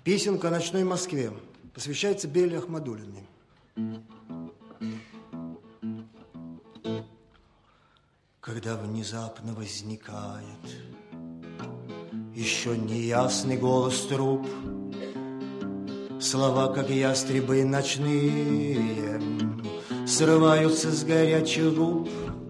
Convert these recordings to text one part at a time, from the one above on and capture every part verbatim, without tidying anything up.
Песенка о ночной Москве посвящается Белле Ахмадуллиной. Когда внезапно возникает еще неясный голос труб, слова, как ястребы ночные, срываются с горячих губ.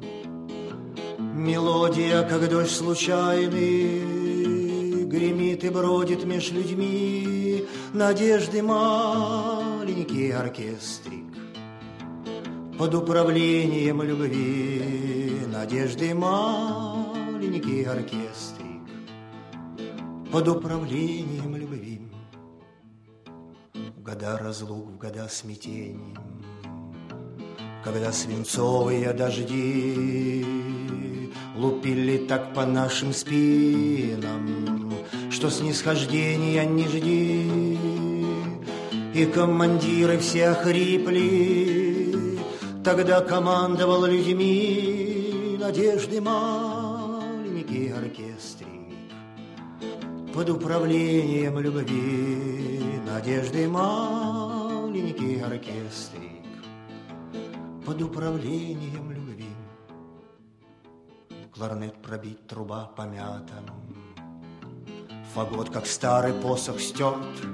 Мелодия, как дождь случайный, гремит и бродит меж людьми. Надежды маленький оркестрик под управлением любви. Надежды маленький оркестрик под управлением любви. В года разлук, в года смятений, когда свинцовые дожди лупили так по нашим спинам, что снисхождения не жди. И командиры все охрипли, тогда командовал людьми надежды маленький оркестрик под управлением любви. Надежды маленький оркестрик под управлением любви. Кларнет пробит, труба помята, фагот, как старый посох, стерт.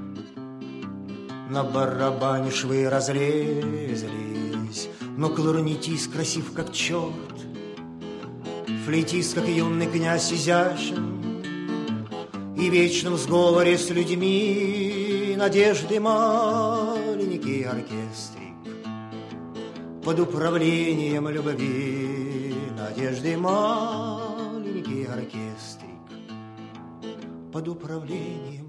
На барабане швы разлезлись, но кларнетист красив, как черт. Флейтист, как юный князь, изящен и в вечном сговоре с людьми. Надежды маленький оркестрик под управлением любви. Надежды маленький оркестрик под управлением